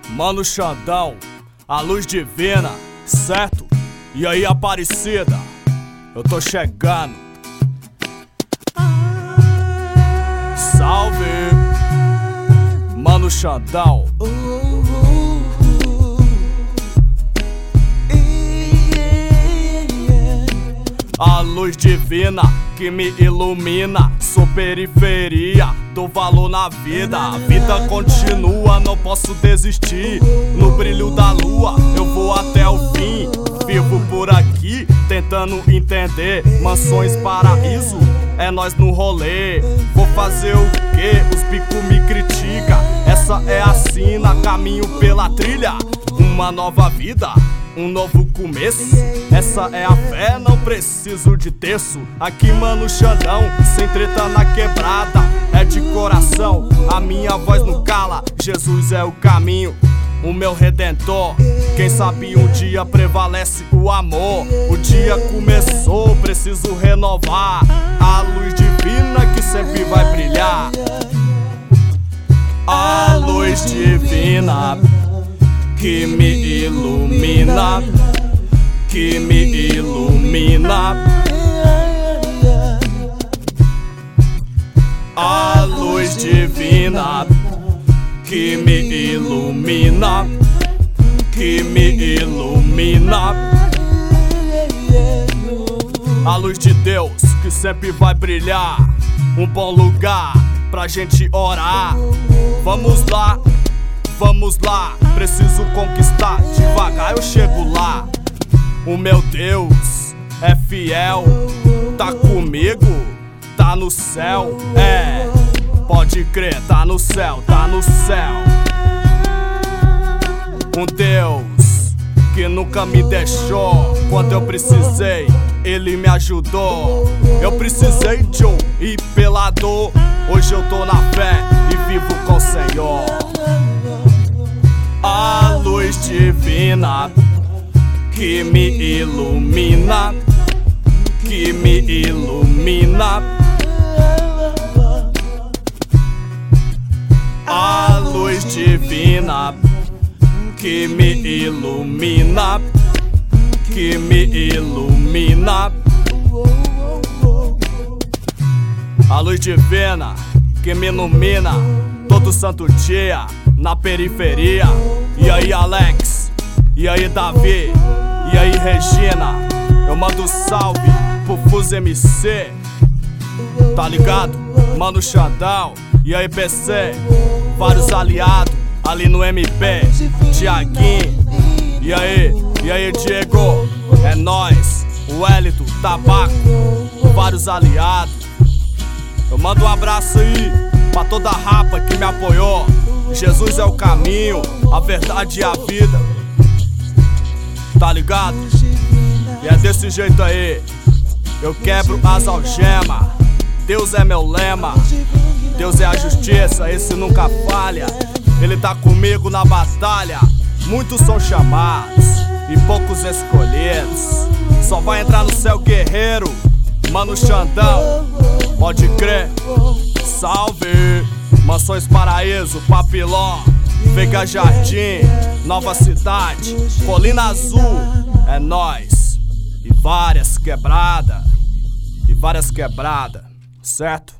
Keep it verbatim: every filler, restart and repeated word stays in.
Mano Xandão, a luz divina, certo? E aí, Aparecida, eu tô chegando. Salve, Mano Xandão. A luz divina que me ilumina, sou periferia, dou valor na vida. A vida continua, não posso desistir. No brilho da lua eu vou até o fim. Vivo por aqui tentando entender. Mansões Paraíso, é nós no rolê. Vou fazer o quê? Os bico me critica. Essa é a sina, caminho pela trilha. Uma nova vida, um novo começo. Essa é a fé, não preciso de terço. Aqui, Mano Xandão, sem treta na quebrada. É de coração, a minha voz não cala. Jesus é o caminho, o meu redentor. Quem sabe um dia prevalece o amor. O dia começou, preciso renovar a luz divina que sempre vai brilhar. A luz divina que me ilumina, que me ilumina. A luz divina que me ilumina, que me ilumina. A luz de Deus que sempre vai brilhar. Um bom lugar pra gente orar. Vamos lá, vamos lá, preciso conquistar, devagar eu chego lá. O meu Deus é fiel, tá comigo, tá no céu. É, pode crer, tá no céu, tá no céu. Um Deus que nunca me deixou. Quando eu precisei, Ele me ajudou. Eu precisei de um e pela dor, hoje eu tô na fé e vivo com o Senhor. A luz divina que me ilumina, que me ilumina. A luz divina que me ilumina, que me ilumina. A luz divina que me ilumina todo santo dia na periferia. E aí, Alex? E aí, Davi? E aí, Regina? Eu mando salve pro Fus M C, tá ligado? Mano Xandão. E aí, P C? Vários aliados ali no M P. Tiaguinho. E aí? E aí, Diego? É nóis. O Hélito, Tabaco. Vários aliados. Eu mando um abraço aí pra toda a rapa que me apoiou. Jesus é o caminho, a verdade e a vida, tá ligado? E é desse jeito aí, eu quebro as algemas. Deus é meu lema, Deus é a justiça, esse nunca falha. Ele tá comigo na batalha. Muitos são chamados e poucos escolhidos. Só vai entrar no céu guerreiro, Mano Xandão, pode crer. Salve, Mansões Paraíso, Papiló, Veiga Jardim, Nova Cidade, Colina Azul, é nóis. E várias quebradas, e várias quebradas, certo?